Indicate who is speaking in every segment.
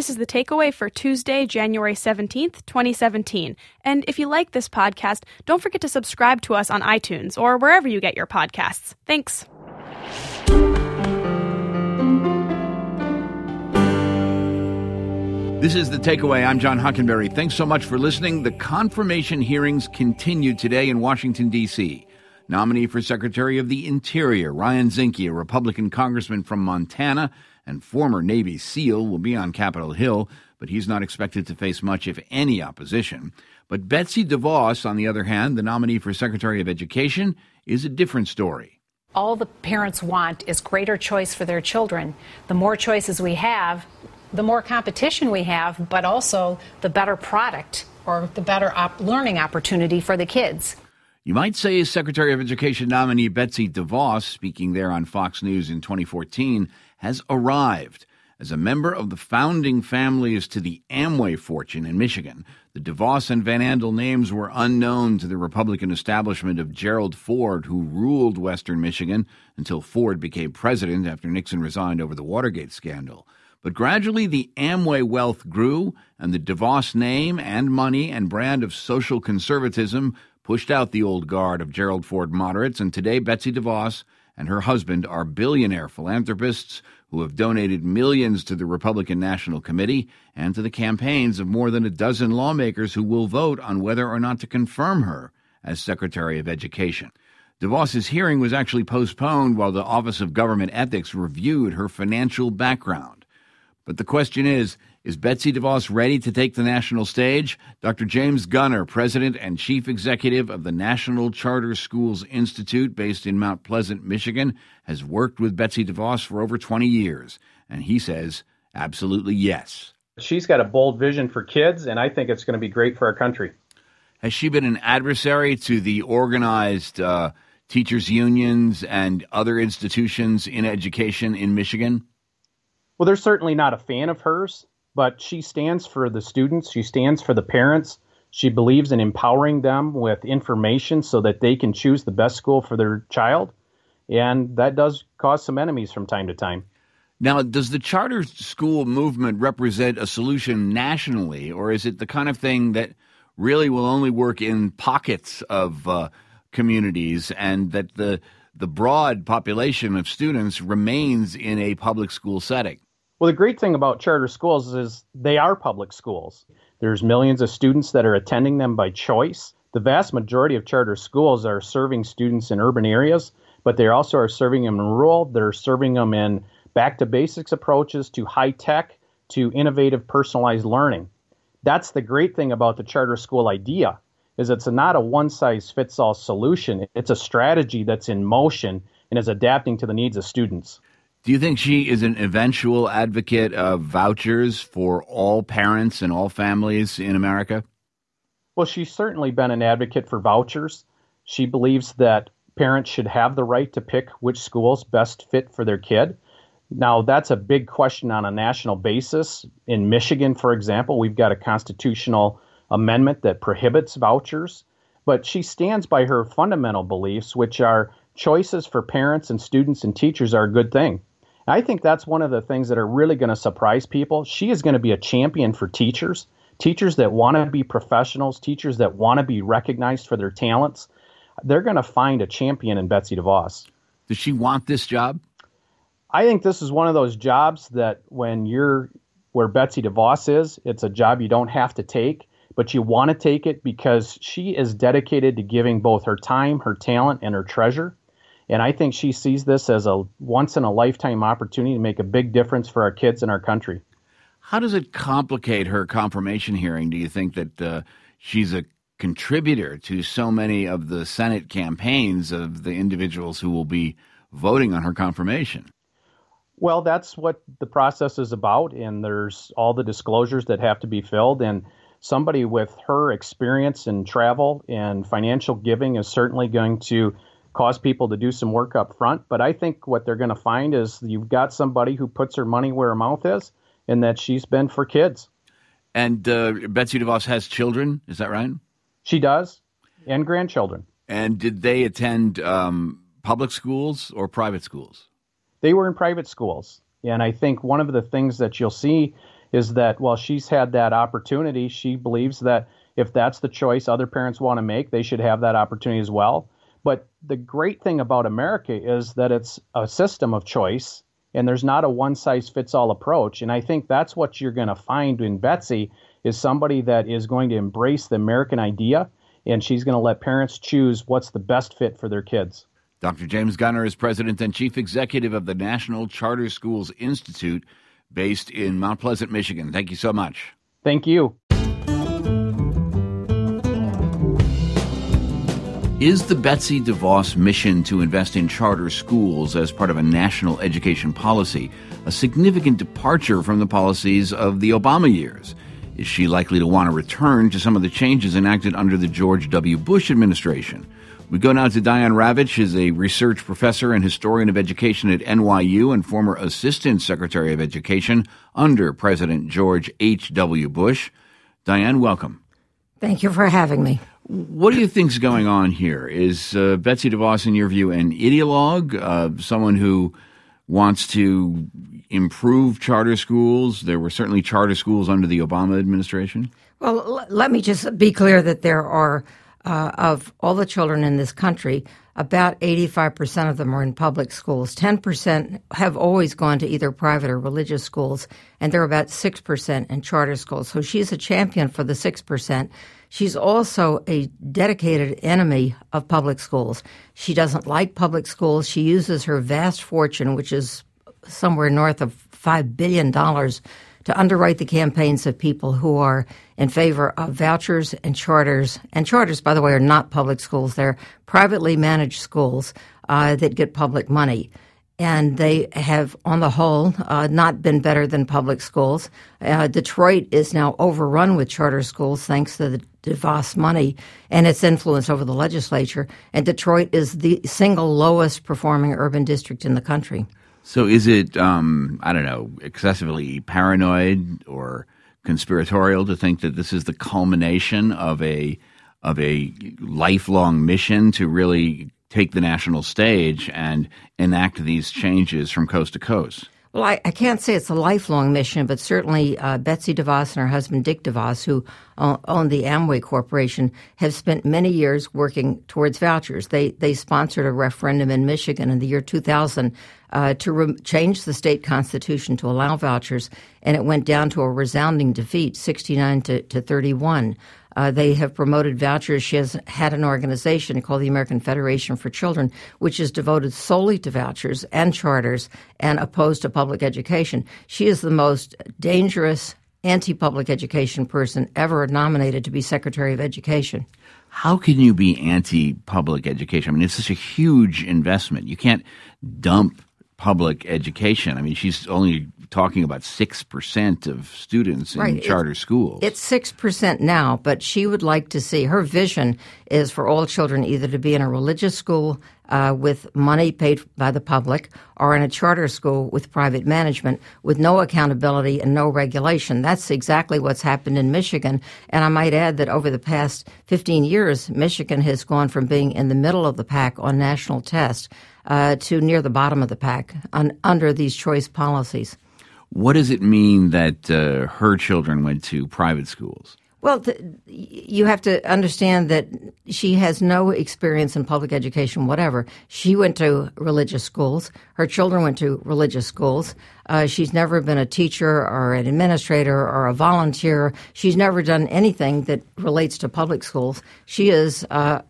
Speaker 1: This is the takeaway for Tuesday, January 17th, 2017. And if you like this podcast, don't forget to subscribe to us on iTunes or wherever you get your podcasts. Thanks.
Speaker 2: This is The Takeaway. I'm John Hockenberry. Thanks so much for listening. The confirmation hearings continue today in Washington, D.C. Nominee for Secretary of the Interior, Ryan Zinke, a Republican congressman from Montana and former Navy SEAL, will be on Capitol Hill, but he's not expected to face much, if any, opposition. But Betsy DeVos, on the other hand, the nominee for Secretary of Education, is a different story.
Speaker 3: All the parents want is greater choice for their children. The more choices we have, the more competition we have, but also the better product or the better learning opportunity for the kids.
Speaker 2: You might say Secretary of Education nominee Betsy DeVos, speaking there on Fox News in 2014, has arrived. As a member of the founding families to the Amway fortune in Michigan, the DeVos and Van Andel names were unknown to the Republican establishment of Gerald Ford, who ruled Western Michigan until Ford became president after Nixon resigned over the Watergate scandal. But gradually the Amway wealth grew, and the DeVos name and money and brand of social conservatism pushed out the old guard of Gerald Ford moderates, and today Betsy DeVos and her husband are billionaire philanthropists who have donated millions to the Republican National Committee and to the campaigns of more than a dozen lawmakers who will vote on whether or not to confirm her as Secretary of Education. DeVos's hearing was actually postponed while the Office of Government Ethics reviewed her financial background. But the question is Betsy DeVos ready to take the national stage? Dr. James Gunner, President and Chief Executive of the National Charter Schools Institute based in Mount Pleasant, Michigan, has worked with Betsy DeVos for over 20 years. And he says, absolutely yes.
Speaker 4: She's got a bold vision for kids, and I think it's going to be great for our country.
Speaker 2: Has she been an adversary to the organized teachers' unions and other institutions in education in Michigan?
Speaker 4: Well, they're certainly not a fan of hers, but she stands for the students. She stands for the parents. She believes in empowering them with information so that they can choose the best school for their child. And that does cause some enemies from time to time.
Speaker 2: Now, does the charter school movement represent a solution nationally, or is it the kind of thing that really will only work in pockets of communities, and that the broad population of students remains in a public school setting?
Speaker 4: Well, the great thing about charter schools is they are public schools. There's millions of students that are attending them by choice. The vast majority of charter schools are serving students in urban areas, but they also are serving them in rural. They're serving them in back-to-basics approaches to high-tech, to innovative personalized learning. That's the great thing about the charter school idea, is it's not a one-size-fits-all solution. It's a strategy that's in motion and is adapting to the needs of students.
Speaker 2: Do you think she is an eventual advocate of vouchers for all parents and all families in America?
Speaker 4: Well, she's certainly been an advocate for vouchers. She believes that parents should have the right to pick which schools best fit for their kid. Now, that's a big question on a national basis. In Michigan, for example, we've got a constitutional amendment that prohibits vouchers, but she stands by her fundamental beliefs, which are choices for parents and students and teachers are a good thing. I think that's one of the things that are really going to surprise people. She is going to be a champion for teachers that want to be professionals, teachers that want to be recognized for their talents. They're going to find a champion in Betsy DeVos.
Speaker 2: Does she want this job?
Speaker 4: I think this is one of those jobs that when you're where Betsy DeVos is, it's a job you don't have to take, but you want to take it because she is dedicated to giving both her time, her talent, and her treasure. And I think she sees this as a once-in-a-lifetime opportunity to make a big difference for our kids and our country.
Speaker 2: How does it complicate her confirmation hearing? Do you think that she's a contributor to so many of the Senate campaigns of the individuals who will be voting on her confirmation?
Speaker 4: Well, that's what the process is about, and there's all the disclosures that have to be filled. And somebody with her experience in travel and financial giving is certainly going to cause people to do some work up front. But I think what they're going to find is you've got somebody who puts her money where her mouth is, and that she's been for kids.
Speaker 2: And Betsy DeVos has children, is that right?
Speaker 4: She does, and grandchildren.
Speaker 2: And did they attend public schools or private schools?
Speaker 4: They were in private schools. And I think one of the things that you'll see is that while she's had that opportunity, she believes that if that's the choice other parents want to make, they should have that opportunity as well. But the great thing about America is that it's a system of choice, and there's not a one-size-fits-all approach. And I think that's what you're going to find in Betsy, is somebody that is going to embrace the American idea, and she's going to let parents choose what's the best fit for their kids.
Speaker 2: Dr. James Gunner is president and chief executive of the National Charter Schools Institute, based in Mount Pleasant, Michigan. Thank you so much.
Speaker 4: Thank you.
Speaker 2: Is the Betsy DeVos mission to invest in charter schools as part of a national education policy a significant departure from the policies of the Obama years? Is she likely to want to return to some of the changes enacted under the George W. Bush administration? We go now to Diane Ravitch, who is a research professor and historian of education at NYU and former assistant secretary of education under President George H.W. Bush. Diane, welcome.
Speaker 5: Thank you for having me.
Speaker 2: What do you think's going on here? Is Betsy DeVos, in your view, an ideologue, someone who wants to improve charter schools? There were certainly charter schools under the Obama administration.
Speaker 5: Well, let me just be clear that there are, of all the children in this country, about 85% of them are in public schools. 10% have always gone to either private or religious schools, and there are about 6% in charter schools. So she's a champion for the 6%. She's also a dedicated enemy of public schools. She doesn't like public schools. She uses her vast fortune, which is somewhere north of $5 billion, to underwrite the campaigns of people who are in favor of vouchers and charters. And charters, by the way, are not public schools. They're privately managed schools that get public money. And they have, on the whole, not been better than public schools. Detroit is now overrun with charter schools thanks to the DeVos money and its influence over the legislature. And Detroit is the single lowest performing urban district in the country.
Speaker 2: So is it, excessively paranoid or conspiratorial to think that this is the culmination of a lifelong mission to really take the national stage and enact these changes from coast to coast?
Speaker 5: Well, I can't say it's a lifelong mission, but certainly Betsy DeVos and her husband Dick DeVos, who own the Amway Corporation, have spent many years working towards vouchers. They sponsored a referendum in Michigan in the year 2000 to change the state constitution to allow vouchers, and it went down to a resounding defeat, 69 to 31. They have promoted vouchers. She has had an organization called the American Federation for Children, which is devoted solely to vouchers and charters and opposed to public education. She is the most dangerous anti-public education person ever nominated to be Secretary of Education.
Speaker 2: How can you be anti-public education? I mean, it's such a huge investment. You can't dump public education. I mean, she's only talking about 6% of students in charter schools.
Speaker 5: It's 6% now, but she would like to see, her vision is for all children either to be in a religious school with money paid by the public or in a charter school with private management with no accountability and no regulation. That's exactly what's happened in Michigan. And I might add that over the past 15 years, Michigan has gone from being in the middle of the pack on national tests to near the bottom of the pack under these choice policies.
Speaker 2: What does it mean that her children went to private schools?
Speaker 5: Well, you have to understand that she has no experience in public education, whatever. She went to religious schools. Her children went to religious schools. She's never been a teacher or an administrator or a volunteer. She's never done anything that relates to public schools. She's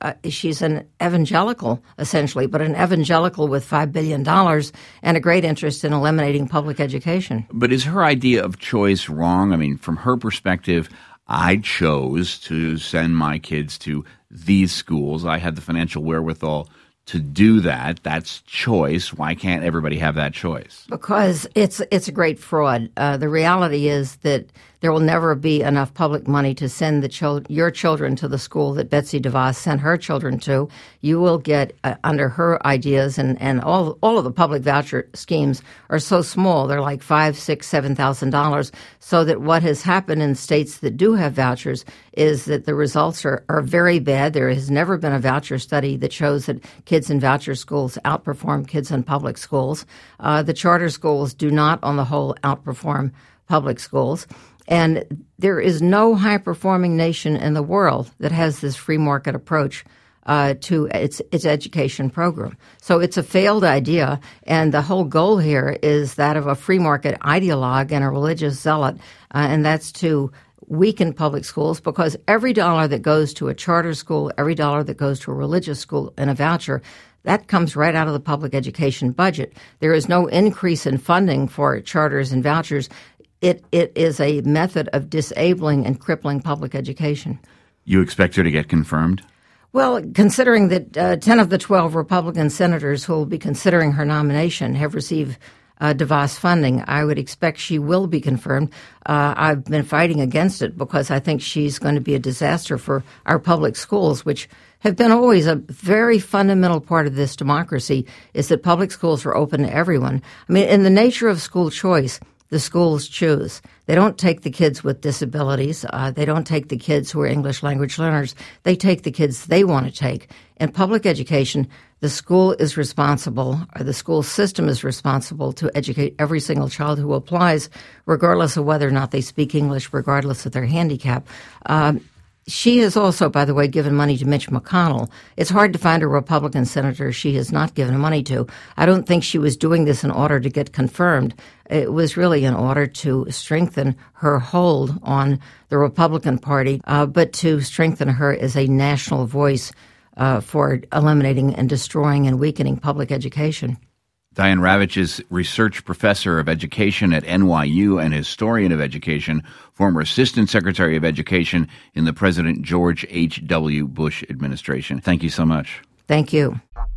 Speaker 5: an evangelical, essentially, but an evangelical with $5 billion and a great interest in eliminating public education.
Speaker 2: But is her idea of choice wrong? I mean, from her perspective, I chose to send my kids to these schools. I had the financial wherewithal to do that. That's choice. Why can't everybody have that choice?
Speaker 5: Because it's a great fraud. The reality is that there will never be enough public money to send your children to the school that Betsy DeVos sent her children to. You will get, under her ideas, and all of the public voucher schemes are so small, they're like $5,000, $6,000, $7,000, so that what has happened in states that do have vouchers is that the results are very bad. There has never been a voucher study that shows that kids in voucher schools outperform kids in public schools. The charter schools do not, on the whole, outperform public schools. And there is no high-performing nation in the world that has this free market approach to its education program. So it's a failed idea, and the whole goal here is that of a free market ideologue and a religious zealot, and that's to weaken public schools, because every dollar that goes to a charter school, every dollar that goes to a religious school and a voucher, that comes right out of the public education budget. There is no increase in funding for charters and vouchers. It is a method of disabling and crippling public education.
Speaker 2: You expect her to get confirmed?
Speaker 5: Well, considering that 10 of the 12 Republican senators who will be considering her nomination have received DeVos funding, I would expect she will be confirmed. I've been fighting against it because I think she's going to be a disaster for our public schools, which have been always a very fundamental part of this democracy, is that public schools are open to everyone. I mean, in the nature of school choice, the schools choose. They don't take the kids with disabilities. They don't take the kids who are English language learners. They take the kids they want to take. In public education, the school is responsible, or the school system is responsible to educate every single child who applies, regardless of whether or not they speak English, regardless of their handicap. She has also, by the way, given money to Mitch McConnell. It's hard to find a Republican senator she has not given money to. I don't think she was doing this in order to get confirmed. It was really in order to strengthen her hold on the Republican Party, but to strengthen her as a national voice for eliminating and destroying and weakening public education.
Speaker 2: Diane Ravitch is research professor of education at NYU and historian of education, former assistant secretary of education in the President George H.W. Bush administration. Thank you so much.
Speaker 5: Thank you.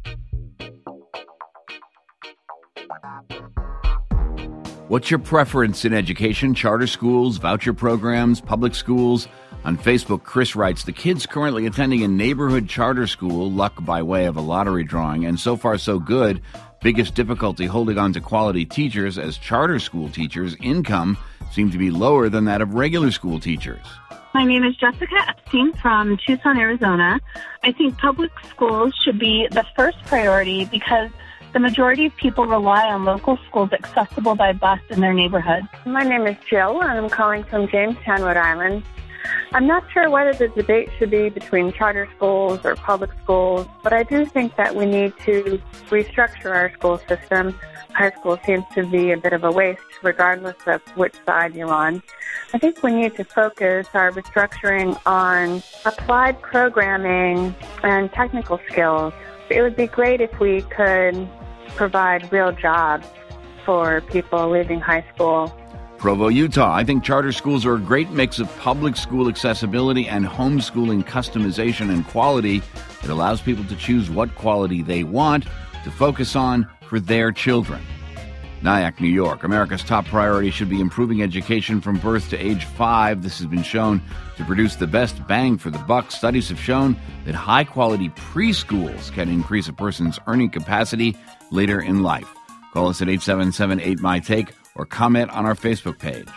Speaker 2: What's your preference in education? Charter schools, voucher programs, public schools? On Facebook, Chris writes, the kids currently attending a neighborhood charter school, luck by way of a lottery drawing, and so far so good. Biggest difficulty holding on to quality teachers, as charter school teachers' income seem to be lower than that of regular school teachers.
Speaker 6: My name is Jessica Epstein from Tucson, Arizona. I think public schools should be the first priority because the majority of people rely on local schools accessible by bus in their neighborhood.
Speaker 7: My name is Jill, and I'm calling from Jamestown, Rhode Island. I'm not sure whether the debate should be between charter schools or public schools, but I do think that we need to restructure our school system. High school seems to be a bit of a waste, regardless of which side you're on. I think we need to focus our restructuring on applied programming and technical skills. It would be great if we could provide real jobs for people leaving high school.
Speaker 2: Provo, Utah. I think charter schools are a great mix of public school accessibility and homeschooling customization and quality. It allows people to choose what quality they want to focus on for their children. Nyack, New York. America's top priority should be improving education from birth to age 5. This has been shown to produce the best bang for the buck. Studies have shown that high-quality preschools can increase a person's earning capacity later in life. Call us at 877-8MY-TAKE or comment on our Facebook page.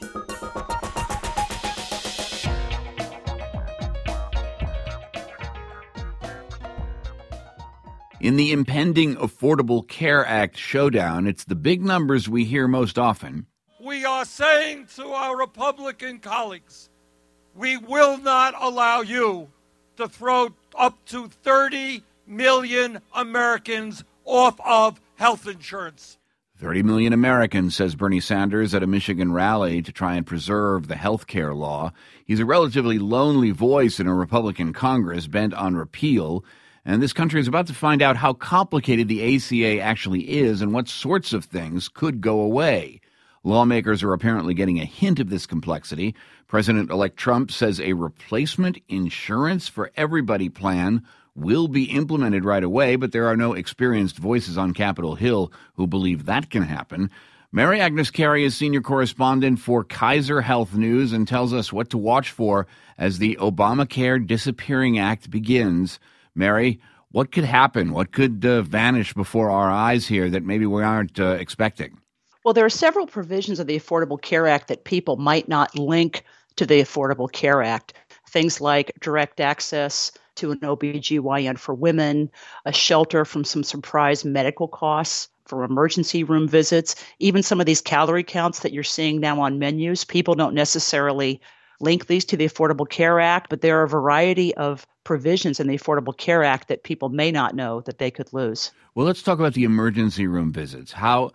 Speaker 2: In the impending Affordable Care Act showdown, it's the big numbers we hear most often.
Speaker 8: We are saying to our Republican colleagues, we will not allow you to throw up to 30 million Americans off of health insurance.
Speaker 2: 30 million Americans, says Bernie Sanders at a Michigan rally to try and preserve the health care law. He's a relatively lonely voice in a Republican Congress bent on repeal. And this country is about to find out how complicated the ACA actually is and what sorts of things could go away. Lawmakers are apparently getting a hint of this complexity. President-elect Trump says a replacement insurance for everybody plan will be implemented right away, but there are no experienced voices on Capitol Hill who believe that can happen. Mary Agnes Carey is senior correspondent for Kaiser Health News and tells us what to watch for as the Obamacare Disappearing Act begins. Mary, what could happen? What could vanish before our eyes here that maybe we aren't expecting?
Speaker 9: Well, there are several provisions of the Affordable Care Act that people might not link to the Affordable Care Act. Things like direct access to an OBGYN for women, a shelter from some surprise medical costs for emergency room visits, even some of these calorie counts that you're seeing now on menus. People don't necessarily link these to the Affordable Care Act, but there are a variety of provisions in the Affordable Care Act that people may not know that they could lose.
Speaker 2: Well, let's talk about the emergency room visits. How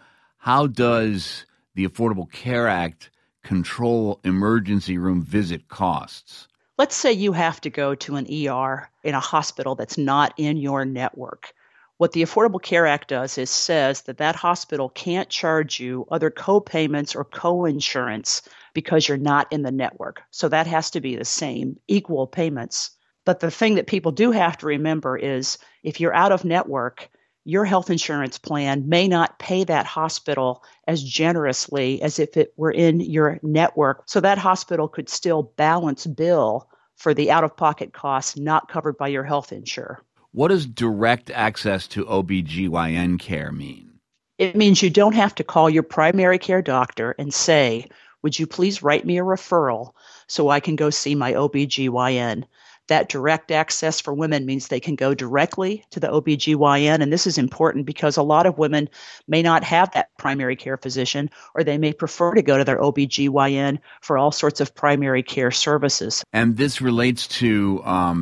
Speaker 2: does the Affordable Care Act control emergency room visit costs?
Speaker 9: Let's say you have to go to an ER in a hospital that's not in your network. What the Affordable Care Act does is says that hospital can't charge you other co-payments or co-insurance because you're not in the network. So that has to be the same, equal payments. But the thing that people do have to remember is if you're out of network, your health insurance plan may not pay that hospital as generously as if it were in your network. So that hospital could still balance bill for the out-of-pocket costs not covered by your health insurer.
Speaker 2: What does direct access to OBGYN care mean?
Speaker 9: It means you don't have to call your primary care doctor and say, would you please write me a referral so I can go see my OBGYN? That direct access for women means they can go directly to the OBGYN. And this is important because a lot of women may not have that primary care physician, or they may prefer to go to their OBGYN for all sorts of primary care services.
Speaker 2: And this relates to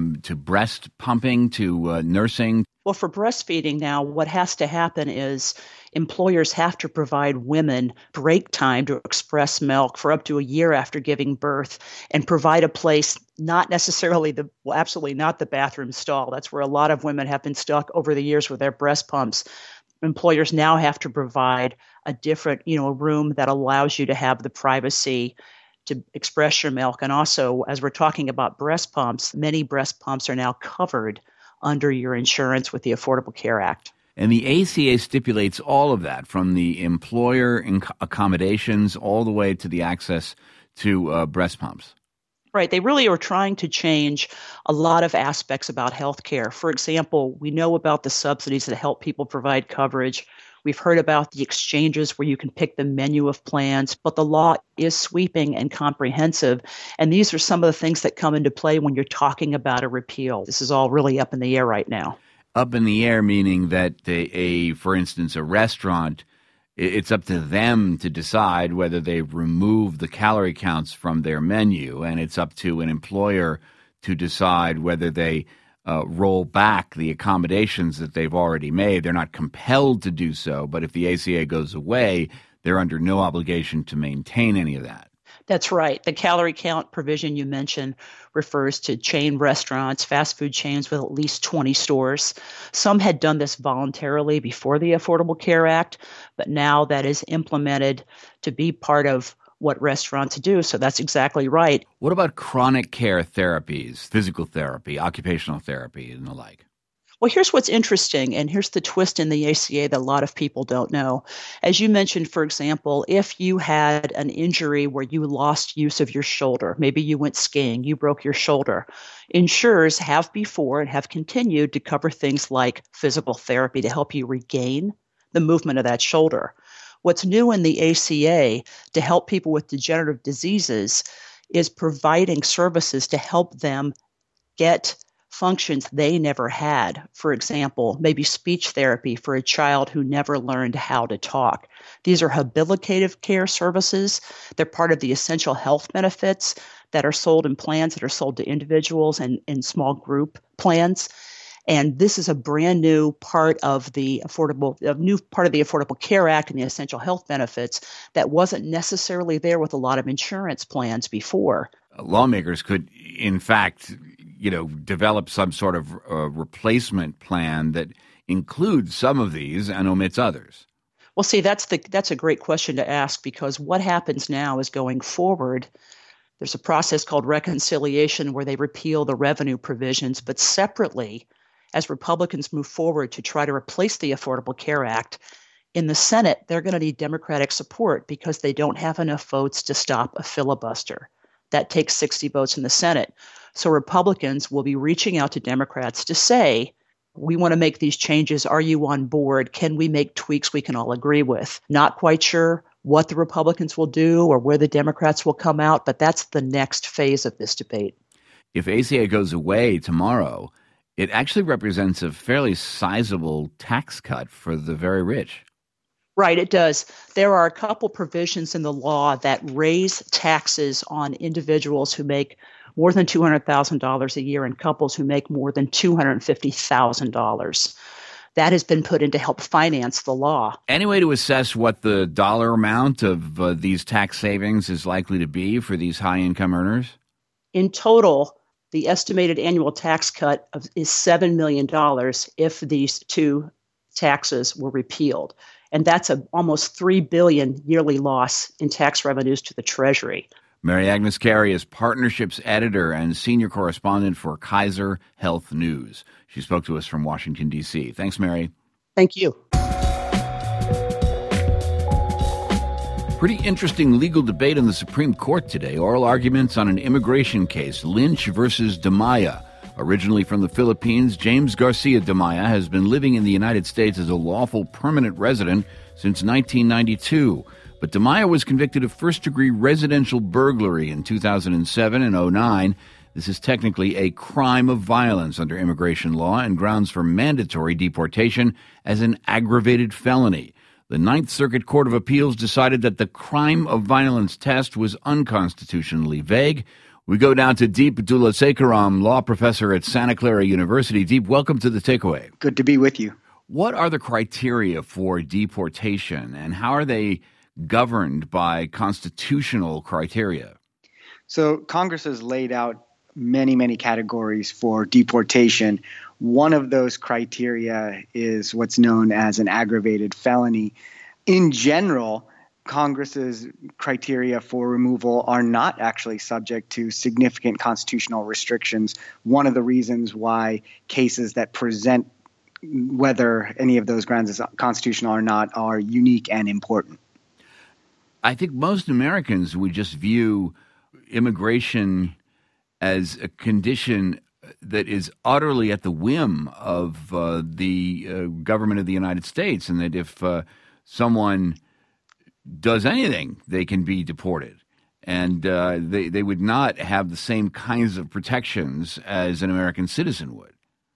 Speaker 2: breast pumping, to nursing?
Speaker 9: Well, for breastfeeding now, what has to happen is employers have to provide women break time to express milk for up to a year after giving birth and provide a place, not necessarily absolutely not the bathroom stall. That's where a lot of women have been stuck over the years with their breast pumps. Employers now have to provide a different, a room that allows you to have the privacy to express your milk. And also, as we're talking about breast pumps, many breast pumps are now covered under your insurance with the Affordable Care Act.
Speaker 2: And the ACA stipulates all of that, from the employer accommodations all the way to the access to breast pumps.
Speaker 9: Right. They really are trying to change a lot of aspects about health care. For example, we know about the subsidies that help people provide coverage. We've heard about the exchanges where you can pick the menu of plans, but the law is sweeping and comprehensive. And these are some of the things that come into play when you're talking about a repeal. This is all really up in the air right now.
Speaker 2: Up in the air, meaning that for instance, a restaurant, it's up to them to decide whether they remove the calorie counts from their menu, and it's up to an employer to decide whether they roll back the accommodations that they've already made. They're not compelled to do so, but if the ACA goes away, they're under no obligation to maintain any of that.
Speaker 9: That's right. The calorie count provision you mentioned refers to chain restaurants, fast food chains with at least 20 stores. Some had done this voluntarily before the Affordable Care Act, but now that is implemented to be part of what restaurants do. So that's exactly right.
Speaker 2: What about chronic care therapies, physical therapy, occupational therapy, and the like?
Speaker 9: Well, here's what's interesting, and here's the twist in the ACA that a lot of people don't know. As you mentioned, for example, if you had an injury where you lost use of your shoulder, maybe you went skiing, you broke your shoulder, insurers have before and have continued to cover things like physical therapy to help you regain the movement of that shoulder. What's new in the ACA to help people with degenerative diseases is providing services to help them get functions they never had. For example, maybe speech therapy for a child who never learned how to talk. These are habilitative care services. They're part of the essential health benefits that are sold in plans that are sold to individuals and in small group plans. And this is a brand new part of the Affordable Care Act and the essential health benefits that wasn't necessarily there with a lot of insurance plans before.
Speaker 2: Lawmakers could, in fact, develop some sort of replacement plan that includes some of these and omits others.
Speaker 9: Well, see, that's a great question to ask, because what happens now is going forward, there's a process called reconciliation where they repeal the revenue provisions, but separately, as Republicans move forward to try to replace the Affordable Care Act, in the Senate, they're going to need Democratic support because they don't have enough votes to stop a filibuster. That takes 60 votes in the Senate. So Republicans will be reaching out to Democrats to say, we want to make these changes. Are you on board? Can we make tweaks we can all agree with? Not quite sure what the Republicans will do or where the Democrats will come out, but that's the next phase of this debate.
Speaker 2: If ACA goes away tomorrow, it actually represents a fairly sizable tax cut for the very rich.
Speaker 9: Right, it does. There are a couple provisions in the law that raise taxes on individuals who make more than $200,000 a year and couples who make more than $250,000. That has been put in to help finance the law.
Speaker 2: Any way to assess what the dollar amount of these tax savings is likely to be for these high-income earners?
Speaker 9: In total, the estimated annual tax cut is $7 million if these two taxes were repealed. And that's an almost $3 billion yearly loss in tax revenues to the Treasury.
Speaker 2: Mary Agnes Carey is Partnerships Editor and Senior Correspondent for Kaiser Health News. She spoke to us from Washington, D.C. Thanks, Mary.
Speaker 9: Thank you.
Speaker 2: Pretty interesting legal debate in the Supreme Court today. Oral arguments on an immigration case, Lynch versus DiMaia. Originally from the Philippines, James Garcia DiMaia has been living in the United States as a lawful permanent resident since 1992. But DiMaia was convicted of first-degree residential burglary in 2007 and 2009. This is technically a crime of violence under immigration law and grounds for mandatory deportation as an aggravated felony. The Ninth Circuit Court of Appeals decided that the crime of violence test was unconstitutionally vague. We go down to Deep Dulasekaram, law professor at Santa Clara University. Deep, welcome to The Takeaway.
Speaker 10: Good to be with you.
Speaker 2: What are the criteria for deportation, and how are they governed by constitutional criteria?
Speaker 10: So Congress has laid out many categories for deportation. One of those criteria is what's known as an aggravated felony. In general, Congress's criteria for removal are not actually subject to significant constitutional restrictions. One of the reasons why cases that present whether any of those grounds is constitutional or not are unique and important.
Speaker 2: I think most Americans would just view immigration as a condition that is utterly at the whim of the government of the United States, and that if someone does anything, they can be deported. And they would not have the same kinds of protections as an American citizen would.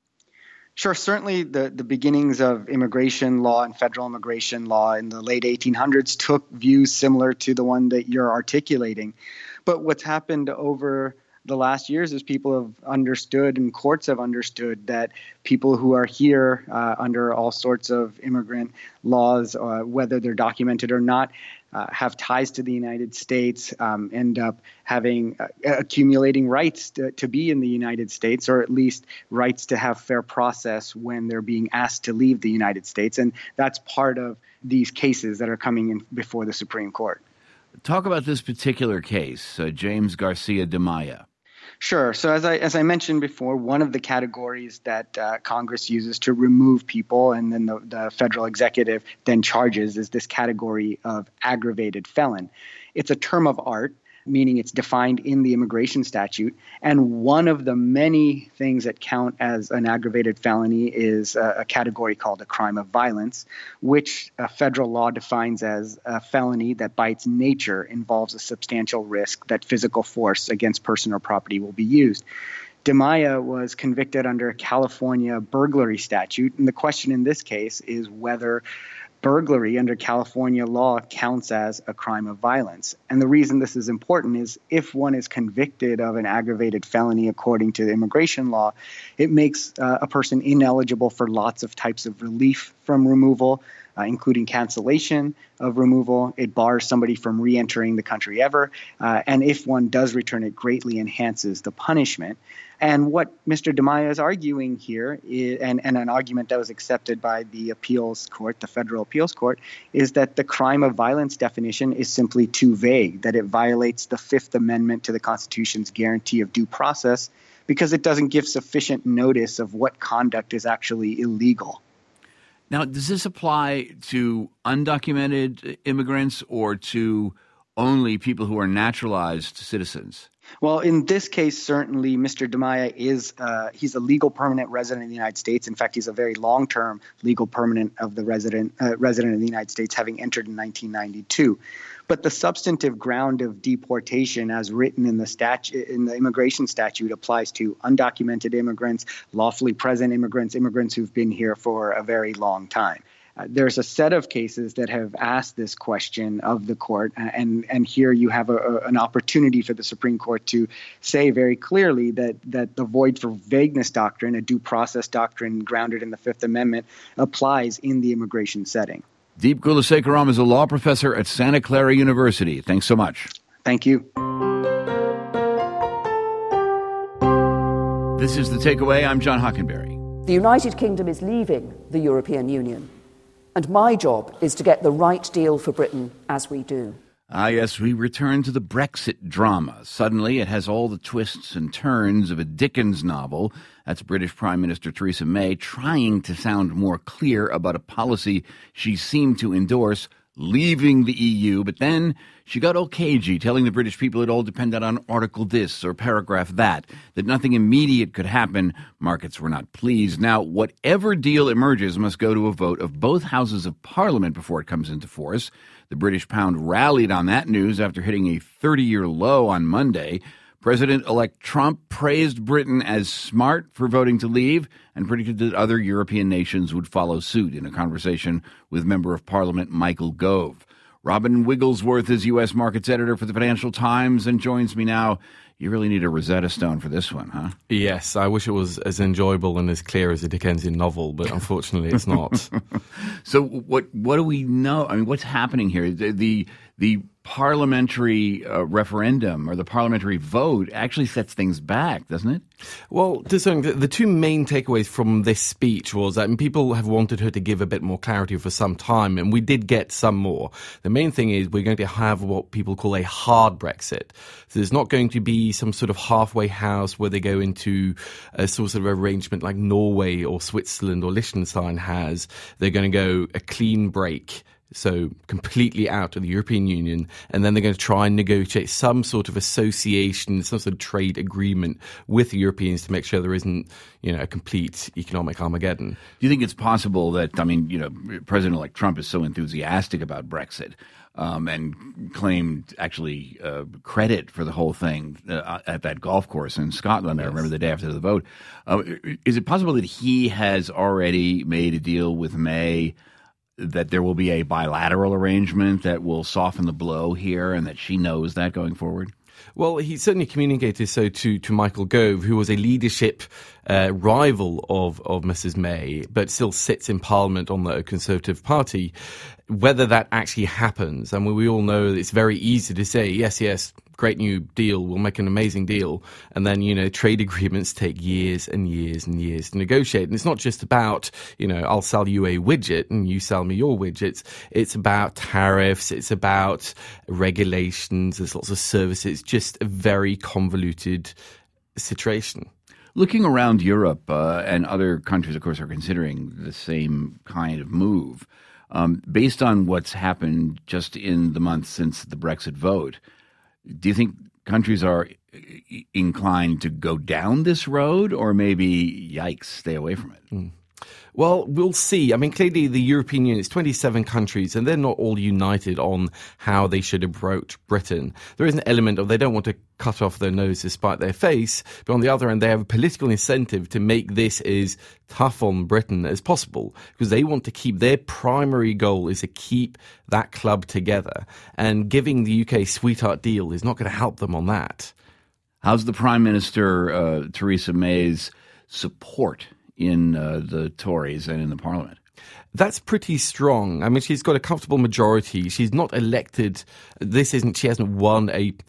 Speaker 10: Sure. Certainly the beginnings of immigration law and federal immigration law in the late 1800s took views similar to the one that you're articulating. But what's happened over the last years is people have understood and courts have understood that people who are here under all sorts of immigrant laws, whether they're documented or not, have ties to the United States, end up having accumulating rights to be in the United States, or at least rights to have fair process when they're being asked to leave the United States. And that's part of these cases that are coming in before the Supreme Court.
Speaker 2: Talk about this particular case, James Garcia DiMaia.
Speaker 10: Sure. So as I mentioned before, one of the categories that Congress uses to remove people and then the federal executive then charges is this category of aggravated felon. It's a term of art, meaning it's defined in the immigration statute. And one of the many things that count as an aggravated felony is a category called a crime of violence, which federal law defines as a felony that by its nature involves a substantial risk that physical force against person or property will be used. DiMaia was convicted under a California burglary statute. And the question in this case is whether burglary under California law counts as a crime of violence. And the reason this is important is if one is convicted of an aggravated felony according to the immigration law, it makes a person ineligible for lots of types of relief from removal, including cancellation of removal. It bars somebody from re-entering the country ever. And if one does return, it greatly enhances the punishment. And what Mr. DiMaia is arguing here, and an argument that was accepted by the appeals court, the federal appeals court, is that the crime of violence definition is simply too vague, that it violates the Fifth Amendment to the Constitution's guarantee of due process because it doesn't give sufficient notice of what conduct is actually illegal.
Speaker 2: Now, does this apply to undocumented immigrants or to only people who are naturalized citizens?
Speaker 10: Well, in this case, certainly Mr. DiMaia he's a legal permanent resident of the United States. In fact, he's a very long-term legal permanent of the resident of the United States, having entered in 1992. But the substantive ground of deportation, as written in the statute, in the immigration statute, applies to undocumented immigrants, lawfully present immigrants, immigrants who've been here for a very long time. There's a set of cases that have asked this question of the court, and here you have an opportunity for the Supreme Court to say very clearly that the void for vagueness doctrine, a due process doctrine grounded in the Fifth Amendment, applies in the immigration setting.
Speaker 2: Deep Kulasekaram is a law professor at Santa Clara University. Thanks so much.
Speaker 10: Thank you.
Speaker 2: This is The Takeaway. I'm John Hockenberry.
Speaker 11: The United Kingdom is leaving the European Union, and my job is to get the right deal for Britain as we do.
Speaker 2: Yes, we return to the Brexit drama. Suddenly, it has all the twists and turns of a Dickens novel. That's British Prime Minister Theresa May trying to sound more clear about a policy she seemed to endorse, leaving the EU, but then she got all cagey, telling the British people it all depended on article this or paragraph that nothing immediate could happen. Markets were not pleased. Now, whatever deal emerges must go to a vote of both houses of Parliament before it comes into force. The British pound rallied on that news after hitting a 30-year low on Monday. President-elect Trump praised Britain as smart for voting to leave and predicted that other European nations would follow suit in a conversation with Member of Parliament Michael Gove. Robin Wigglesworth is U.S. Markets Editor for the Financial Times and joins me now. You really need a Rosetta Stone for this one, huh?
Speaker 12: Yes, I wish it was as enjoyable and as clear as a Dickensian novel, but unfortunately it's not.
Speaker 2: So what do we know? I mean, what's happening here? The parliamentary referendum or the parliamentary vote actually sets things back, doesn't it?
Speaker 12: Well, the two main takeaways from this speech was that people have wanted her to give a bit more clarity for some time, and we did get some more. The main thing is we're going to have what people call a hard Brexit. So there's not going to be some sort of halfway house where they go into a sort of arrangement like Norway or Switzerland or Liechtenstein has. They're going to go a clean break. So completely out of the European Union, and then they're going to try and negotiate some sort of association, some sort of trade agreement with the Europeans to make sure there isn't, a complete economic Armageddon.
Speaker 2: Do you think it's possible that, President-elect Trump is so enthusiastic about Brexit and claimed actually credit for the whole thing at that golf course in Scotland? Yes. I remember the day after the vote. Is it possible that he has already made a deal with May that there will be a bilateral arrangement that will soften the blow here and that she knows that going forward?
Speaker 12: Well, he certainly communicated so to Michael Gove, who was a leadership rival of Mrs. May, but still sits in Parliament on the Conservative Party. Whether that actually happens, and we all know it's very easy to say, yes, great new deal, we'll make an amazing deal, and then, trade agreements take years and years and years to negotiate. And it's not just about, I'll sell you a widget and you sell me your widgets. It's about tariffs, it's about regulations, there's lots of services, just a very convoluted situation.
Speaker 2: Looking around Europe and other countries, of course, are considering the same kind of move. Based on what's happened just in the months since the Brexit vote, do you think countries are inclined to go down this road or maybe, yikes, stay away from it?
Speaker 12: Well, we'll see. I mean, clearly the European Union is 27 countries and they're not all united on how they should approach Britain. There is an element of they don't want to cut off their nose to spite their face, but on the other hand, they have a political incentive to make this as tough on Britain as possible because they want to keep their primary goal is to keep that club together, and giving the UK sweetheart deal is not going to help them on that.
Speaker 2: How's the Prime Minister, Theresa May's support in the Tories and in the Parliament?
Speaker 12: That's pretty strong. I mean, she's got a comfortable majority. She's not elected. She hasn't won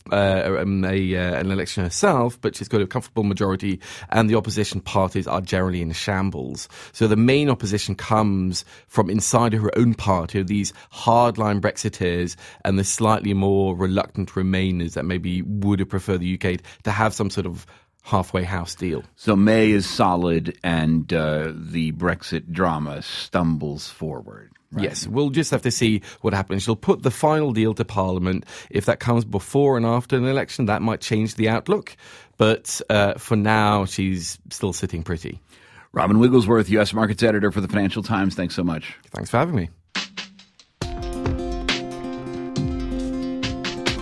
Speaker 12: an election herself, but she's got a comfortable majority, and the opposition parties are generally in shambles. So the main opposition comes from inside her own party, of these hardline Brexiteers and the slightly more reluctant Remainers that maybe would have preferred the UK to have some sort of halfway house deal.
Speaker 2: So May is solid and the Brexit drama stumbles forward. Right?
Speaker 12: Yes, we'll just have to see what happens. She'll put the final deal to Parliament. If that comes before and after an election, that might change the outlook. But for now, she's still sitting pretty.
Speaker 2: Robin Wigglesworth, U.S. Markets Editor for the Financial Times. Thanks so much.
Speaker 12: Thanks for having me.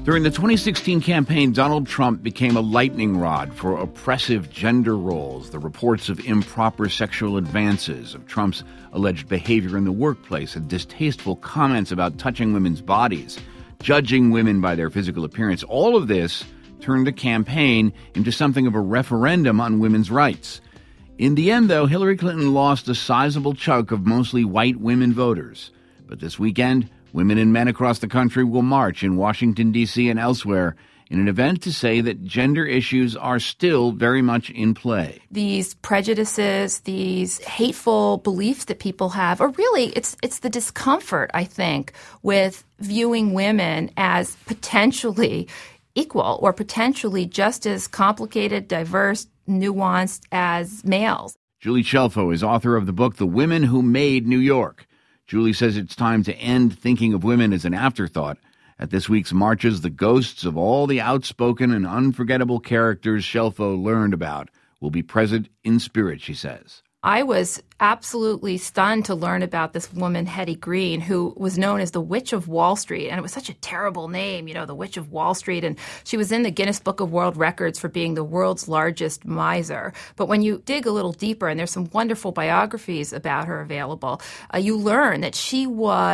Speaker 2: During the 2016 campaign, Donald Trump became a lightning rod for oppressive gender roles, the reports of improper sexual advances, of Trump's alleged behavior in the workplace, and distasteful comments about touching women's bodies, judging women by their physical appearance. All of this turned the campaign into something of a referendum on women's rights. In the end, though, Hillary Clinton lost a sizable chunk of mostly white women voters. But this weekend, women and men across the country will march in Washington, D.C. and elsewhere in an event to say that gender issues are still very much in play.
Speaker 13: These prejudices, these hateful beliefs that people have, or really it's the discomfort, I think, with viewing women as potentially equal or potentially just as complicated, diverse, nuanced as males.
Speaker 2: Julie Shelfo is author of the book The Women Who Made New York. Julie says it's time to end thinking of women as an afterthought. At this week's marches, the ghosts of all the outspoken and unforgettable characters Shelfo learned about will be present in spirit, she says.
Speaker 13: I was absolutely stunned to learn about this woman, Hetty Green, who was known as the Witch of Wall Street. And it was such a terrible name, the Witch of Wall Street. And she was in the Guinness Book of World Records for being the world's largest miser. But when you dig a little deeper, and there's some wonderful biographies about her available, you learn that she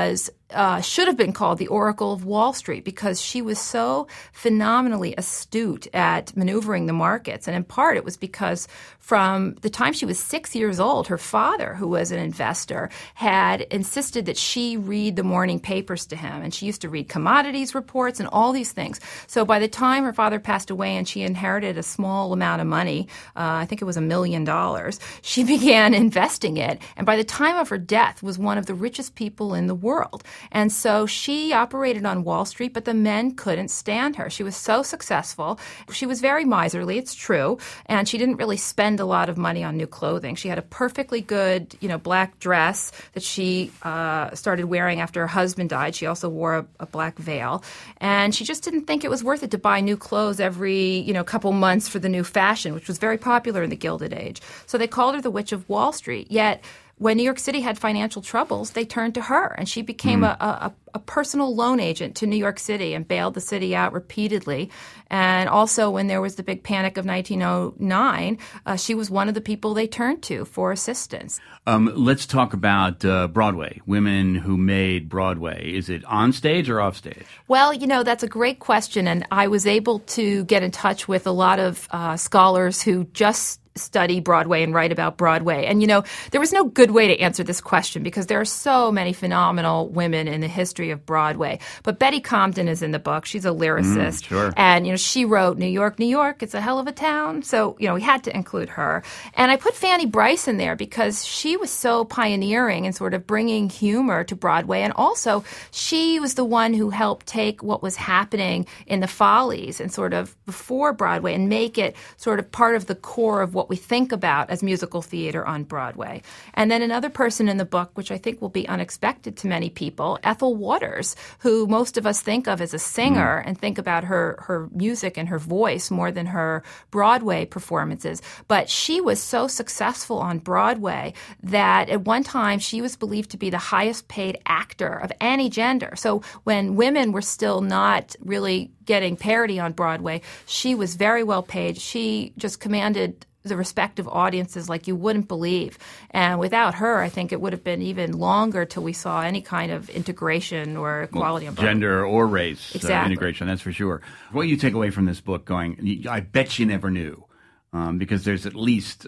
Speaker 13: should have been called the Oracle of Wall Street because she was so phenomenally astute at maneuvering the markets. And in part, it was because from the time she was 6 years old, her father, who was an investor, had insisted that she read the morning papers to him. And she used to read commodities reports and all these things. So by the time her father passed away and she inherited a small amount of money, I think it was $1 million, she began investing it. And by the time of her death, was one of the richest people in the world. And so she operated on Wall Street, but the men couldn't stand her. She was so successful. She was very miserly, it's true, and she didn't really spend a lot of money on new clothing. She had a perfectly good, black dress that she started wearing after her husband died. She also wore a black veil. And she just didn't think it was worth it to buy new clothes every, couple months for the new fashion, which was very popular in the Gilded Age. So they called her the Witch of Wall Street. Yet when New York City had financial troubles, they turned to her, and she became a personal loan agent to New York City and bailed the city out repeatedly. And also when there was the big panic of 1909, she was one of the people they turned to for assistance.
Speaker 2: Let's talk about Broadway, Women Who Made Broadway. Is it on stage or off stage?
Speaker 13: Well, that's a great question, and I was able to get in touch with a lot of scholars who just study Broadway and write about Broadway. And, there was no good way to answer this question because there are so many phenomenal women in the history of Broadway. But Betty Comden is in the book. She's a lyricist.
Speaker 2: Sure.
Speaker 13: And, she wrote New York, New York, it's a hell of a town. So, we had to include her. And I put Fanny Brice in there because she was so pioneering in sort of bringing humor to Broadway. And also, she was the one who helped take what was happening in the Follies and sort of before Broadway and make it sort of part of the core of what we think about as musical theater on Broadway. And then another person in the book, which I think will be unexpected to many people, Ethel Waters, who most of us think of as a singer and think about her music and her voice more than her Broadway performances. But she was so successful on Broadway that at one time she was believed to be the highest paid actor of any gender. So when women were still not really getting parity on Broadway, she was very well paid. She just commanded the respective audiences like you wouldn't believe. And without her, I think it would have been even longer till we saw any kind of integration or equality on Broadway.
Speaker 2: Gender or race
Speaker 13: exactly.
Speaker 2: Integration, that's for sure. What you take away from this book I bet you never knew, because there's at least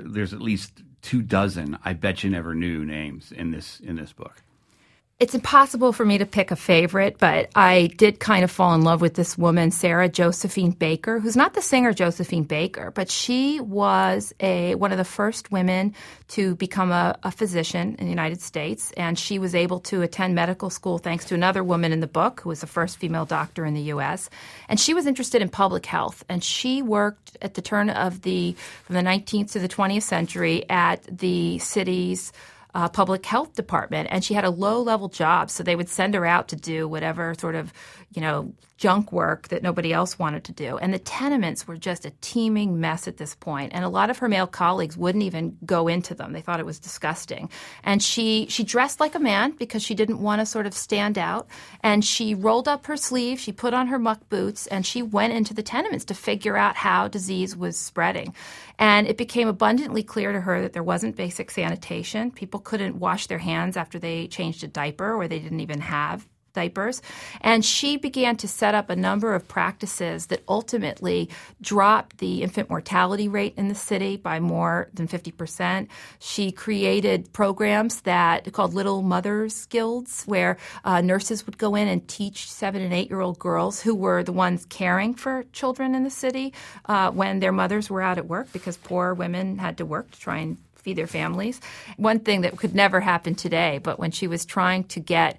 Speaker 2: 24 I bet you never knew names in this book.
Speaker 13: It's impossible for me to pick a favorite, but I did kind of fall in love with this woman, Sarah Josephine Baker, who's not the singer Josephine Baker, but she was one of the first women to become a physician in the United States, and she was able to attend medical school thanks to another woman in the book who was the first female doctor in the U.S., and she was interested in public health, and she worked at the turn of from the 19th to the 20th century at the city's public health department, and she had a low-level job, so they would send her out to do whatever sort of, junk work that nobody else wanted to do. And the tenements were just a teeming mess at this point. And a lot of her male colleagues wouldn't even go into them. They thought it was disgusting. And she dressed like a man because she didn't want to sort of stand out. And she rolled up her sleeves, she put on her muck boots, and she went into the tenements to figure out how disease was spreading. And it became abundantly clear to her that there wasn't basic sanitation. People couldn't wash their hands after they changed a diaper, or they didn't even have diapers. And she began to set up a number of practices that ultimately dropped the infant mortality rate in the city by more than 50%. She created programs that called Little Mothers Guilds, where nurses would go in and teach 7- and 8-year-old girls who were the ones caring for children in the city when their mothers were out at work, because poor women had to work to try and feed their families. One thing that could never happen today, but when she was trying to get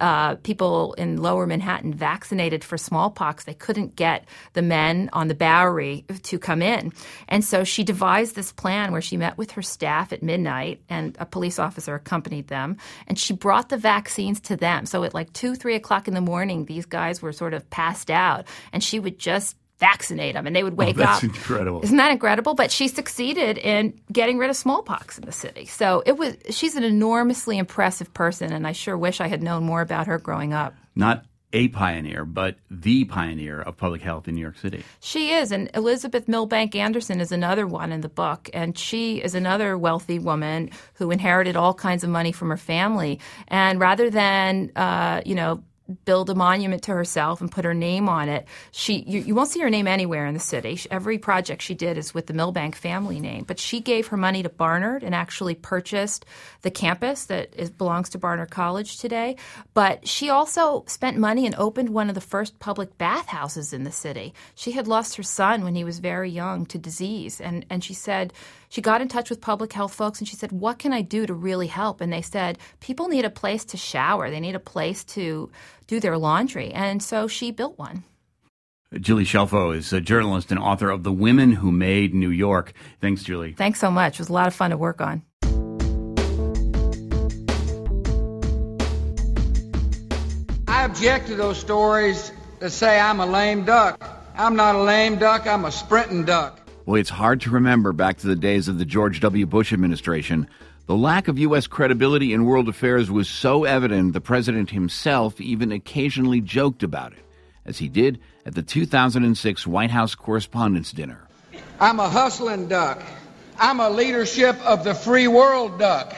Speaker 13: people in lower Manhattan vaccinated for smallpox, they couldn't get the men on the Bowery to come in. And so she devised this plan where she met with her staff at midnight, and a police officer accompanied them, and she brought the vaccines to them. So at like 2, 3 o'clock in the morning, these guys were sort of passed out, and she would just vaccinate them, and they would wake up.
Speaker 2: That's incredible.
Speaker 13: Isn't that incredible? But she succeeded in getting rid of smallpox in the city. So she's an enormously impressive person, and I sure wish I had known more about her growing up.
Speaker 2: Not a pioneer, but the pioneer of public health in New York City.
Speaker 13: She is, and Elizabeth Milbank Anderson is another one in the book, and she is another wealthy woman who inherited all kinds of money from her family, and rather than build a monument to herself and put her name on it. You won't see her name anywhere in the city. Every project she did is with the Milbank family name. But she gave her money to Barnard and actually purchased the campus that belongs to Barnard College today. But she also spent money and opened one of the first public bathhouses in the city. She had lost her son when he was very young to disease. And she said, she got in touch with public health folks and she said, what can I do to really help? And they said, people need a place to shower. They need a place to do their laundry. And so she built one.
Speaker 2: Julie Shelfo is a journalist and author of The Women Who Made New York. Thanks, Julie.
Speaker 13: Thanks so much. It was a lot of fun to work on.
Speaker 14: I object to those stories that say I'm a lame duck. I'm not a lame duck. I'm a sprinting duck.
Speaker 2: Boy, it's hard to remember back to the days of the George W. Bush administration. The lack of U.S. credibility in world affairs was so evident the president himself even occasionally joked about it, as he did at the 2006 White House Correspondents' Dinner.
Speaker 14: I'm a hustling duck. I'm a leadership of the free world duck.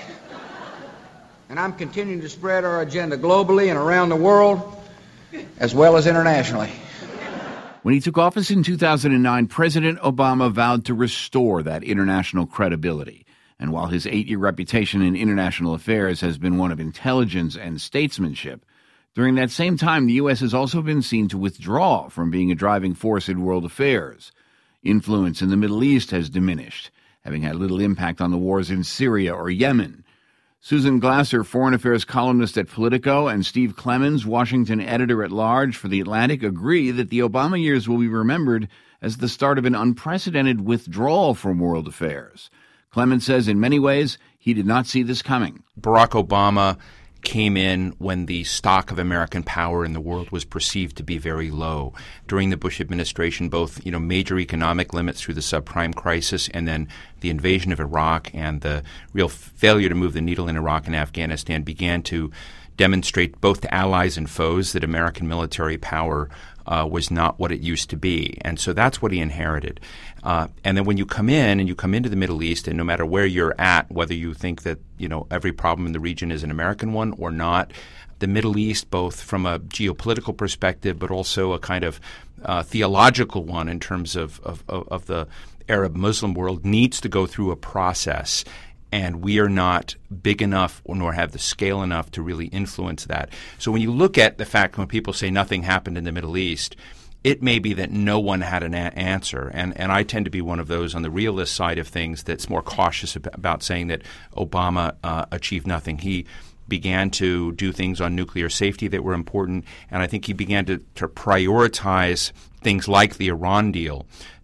Speaker 14: And I'm continuing to spread our agenda globally and around the world, as well as internationally.
Speaker 2: When he took office in 2009, President Obama vowed to restore that international credibility. And while his 8-year reputation in international affairs has been one of intelligence and statesmanship, during that same time, the U.S. has also been seen to withdraw from being a driving force in world affairs. Influence in the Middle East has diminished, having had little impact on the wars in Syria or Yemen. Susan Glasser, foreign affairs columnist at Politico, and Steve Clemons, Washington editor-at-large for The Atlantic, agree that the Obama years will be remembered as the start of an unprecedented withdrawal from world affairs. Clemons says in many ways he did not see this coming.
Speaker 15: Barack Obama came in when the stock of American power in the world was perceived to be very low. During the Bush administration, both major economic limits through the subprime crisis and then the invasion of Iraq and the real failure to move the needle in Iraq and Afghanistan began to demonstrate both to allies and foes that American military power was not what it used to be. And so that's what he inherited. And then when you come in and you come into the Middle East, and no matter where you're at, whether you think that every problem in the region is an American one or not, the Middle East, both from a geopolitical perspective but also a kind of theological one in terms of the Arab Muslim world, needs to go through a process. And we are not big enough nor have the scale enough to really influence that. So when you look at the fact when people say nothing happened in the Middle East, it may be that no one had an answer. And I tend to be one of those on the realist side of things that's more cautious about saying that Obama achieved nothing. He began to do things on nuclear safety that were important, and I think he began to prioritize things like the Iran deal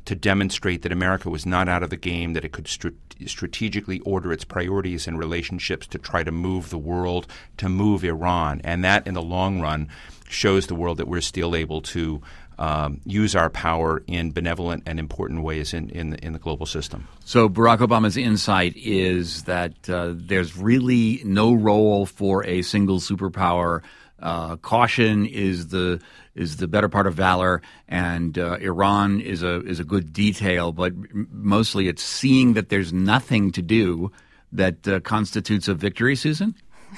Speaker 15: to demonstrate that America was not out of the game, that it could strategically order its priorities and relationships to try to move the world, to move Iran. And that, in the long run, shows the world that we're still able to use our power in benevolent and important ways in the global system.
Speaker 2: So Barack Obama's insight is that there's really no role for a single superpower. Caution is the better part of valor, and Iran is a good detail, but mostly it's seeing that there's nothing to do that constitutes a victory, Susan?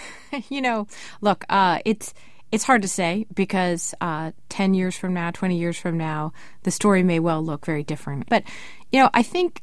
Speaker 16: Look, it's hard to say because 10 years from now, 20 years from now, the story may well look very different. But, I think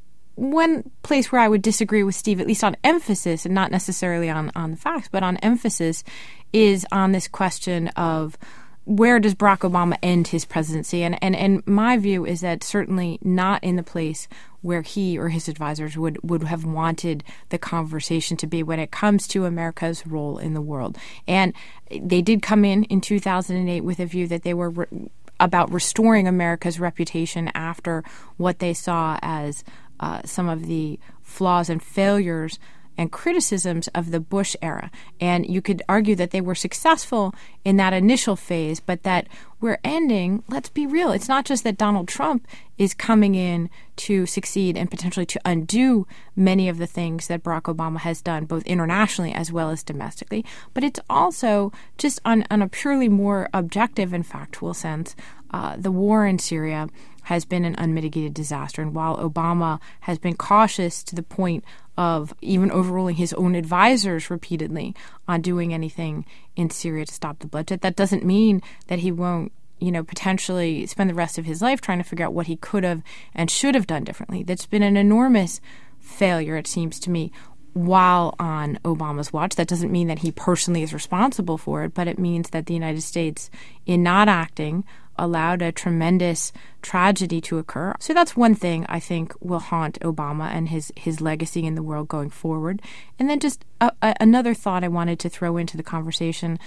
Speaker 16: one place where I would disagree with Steve, at least on emphasis, and not necessarily on the facts, but on emphasis, is on this question of where does Barack Obama end his presidency? And my view is that certainly not in the place where he or his advisors would have wanted the conversation to be when it comes to America's role in the world. And they did come in 2008 with a view that they were about restoring America's reputation after what they saw as some of the flaws and failures and criticisms of the Bush era. And you could argue that they were successful in that initial phase, but that we're ending, let's be real, it's not just that Donald Trump is coming in to succeed and potentially to undo many of the things that Barack Obama has done, both internationally as well as domestically, but it's also just on a purely more objective and factual sense. The war in Syria has been an unmitigated disaster. And while Obama has been cautious to the point of even overruling his own advisors repeatedly on doing anything in Syria to stop the bloodshed, that doesn't mean that he won't, potentially spend the rest of his life trying to figure out what he could have and should have done differently. That's been an enormous failure, it seems to me, while on Obama's watch. That doesn't mean that he personally is responsible for it, but it means that the United States, in not acting, allowed a tremendous tragedy to occur. So that's one thing I think will haunt Obama and his legacy in the world going forward. And then just another thought I wanted to throw into the conversation.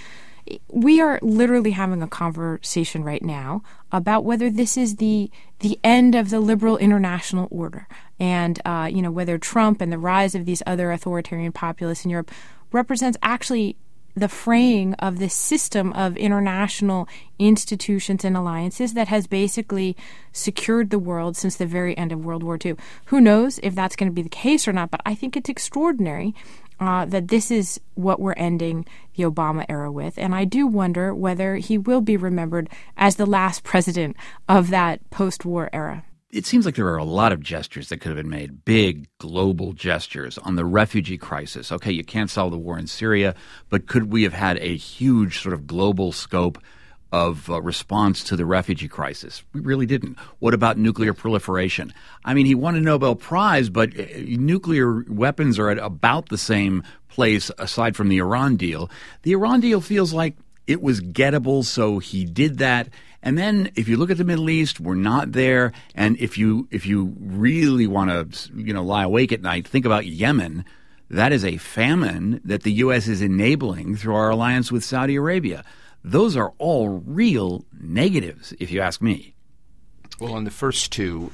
Speaker 16: We are literally having a conversation right now about whether this is the end of the liberal international order, and whether Trump and the rise of these other authoritarian populists in Europe represents actually the fraying of this system of international institutions and alliances that has basically secured the world since the very end of World War II. Who knows if that's going to be the case or not, but I think it's extraordinary that this is what we're ending the Obama era with. And I do wonder whether he will be remembered as the last president of that post-war era.
Speaker 2: It seems like there are a lot of gestures that could have been made, big global gestures on the refugee crisis. Okay, you can't solve the war in Syria, but could we have had a huge sort of global scope of response to the refugee crisis? We really didn't. What about nuclear proliferation? I mean, he won a Nobel Prize, but nuclear weapons are at about the same place aside from the Iran deal. The Iran deal feels like it was gettable, so he did that. And then if you look at the Middle East, we're not there. And if you really want to, lie awake at night, think about Yemen. That is a famine that the U.S. is enabling through our alliance with Saudi Arabia. Those are all real negatives, if you ask me.
Speaker 15: Well, on the first two,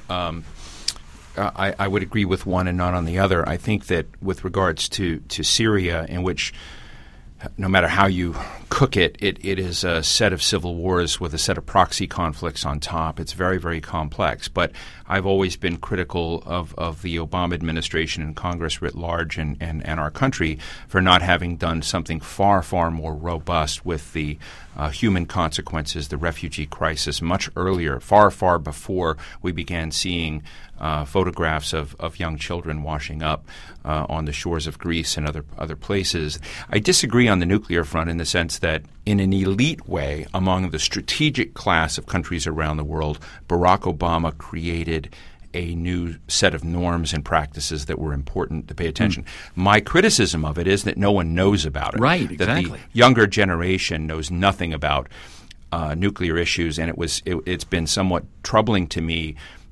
Speaker 15: I would agree with one and not on the other. I think that with regards to Syria, in which no matter how you cook it, it is a set of civil wars with a set of proxy conflicts on top. It's very, very complex. But I've always been critical of the Obama administration and Congress writ large and our country for not having done something far, far more robust with the human consequences, the refugee crisis, much earlier, far, far before we began seeing photographs of young children washing up on the shores of Greece and other places. I disagree on the nuclear front in the sense that in an elite way among the strategic class of countries around the world, Barack Obama created a new set of norms and practices that were important to pay attention. My criticism of it is that no one knows about it.
Speaker 2: Right, exactly.
Speaker 15: That the younger generation knows nothing about nuclear issues, and it's been somewhat troubling to me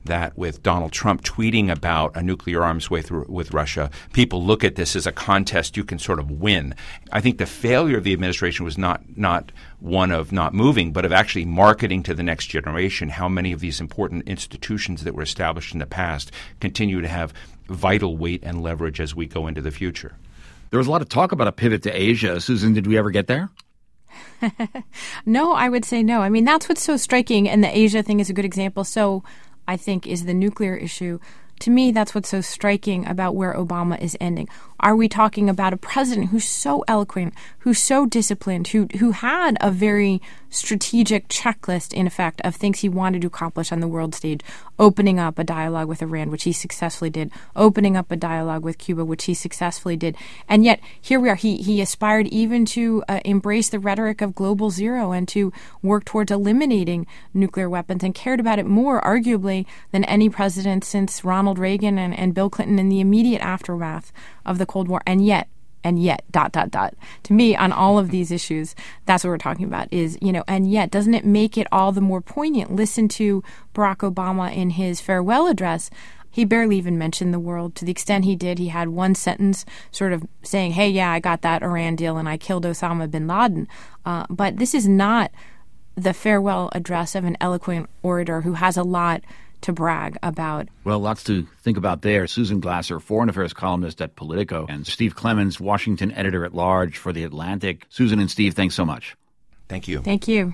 Speaker 15: that with Donald Trump tweeting about a nuclear arms race with Russia, people look at this as a contest you can sort of win. I think the failure of the administration was not one of not moving, but of actually marketing to the next generation how many of these important institutions that were established in the past continue to have vital weight and leverage as we go into the future.
Speaker 2: There was a lot of talk about a pivot to Asia. Susan, did we ever get there?
Speaker 16: No, I would say no. I mean, that's what's so striking, and the Asia thing is a good example. So I think is the nuclear issue. To me, that's what's so striking about where Obama is ending. Are we talking about a president who's so eloquent, who's so disciplined, who had a very strategic checklist, in effect, of things he wanted to accomplish on the world stage, opening up a dialogue with Iran, which he successfully did, opening up a dialogue with Cuba, which he successfully did. And yet, here we are. He aspired even to embrace the rhetoric of global zero and to work towards eliminating nuclear weapons and cared about it more, arguably, than any president since Ronald Reagan and Bill Clinton in the immediate aftermath of the Cold War. And yet, to me, on all of these issues, that's what we're talking about is, and yet, doesn't it make it all the more poignant? Listen to Barack Obama in his farewell address. He barely even mentioned the world. To the extent he did, he had one sentence sort of saying, hey, yeah, I got that Iran deal and I killed Osama bin Laden. But this is not the farewell address of an eloquent orator who has a lot to brag about.
Speaker 2: Well, lots to think about there. Susan Glasser, foreign affairs columnist at Politico, and Steve Clemons, Washington editor-at-large for The Atlantic. Susan and Steve, thanks so much.
Speaker 15: Thank you.
Speaker 16: Thank you.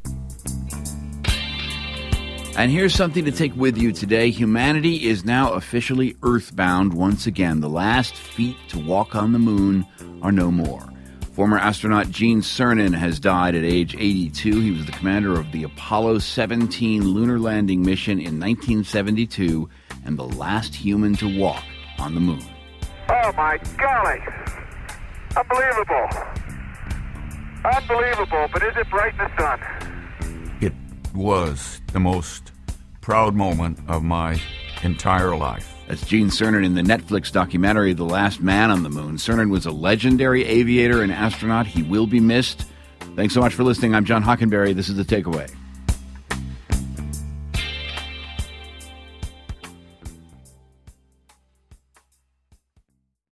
Speaker 2: And here's something to take with you today. Humanity is now officially earthbound once again. The last feet to walk on the moon are no more. Former astronaut Gene Cernan has died at age 82. He was the commander of the Apollo 17 lunar landing mission in 1972 and the last human to walk on the moon.
Speaker 17: Oh, my golly. Unbelievable. Unbelievable, but is it bright in the sun?
Speaker 18: It was the most proud moment of my entire life.
Speaker 2: That's Gene Cernan in the Netflix documentary The Last Man on the Moon. Cernan was a legendary aviator and astronaut. He will be missed. Thanks so much for listening. I'm John Hockenberry. This is The Takeaway.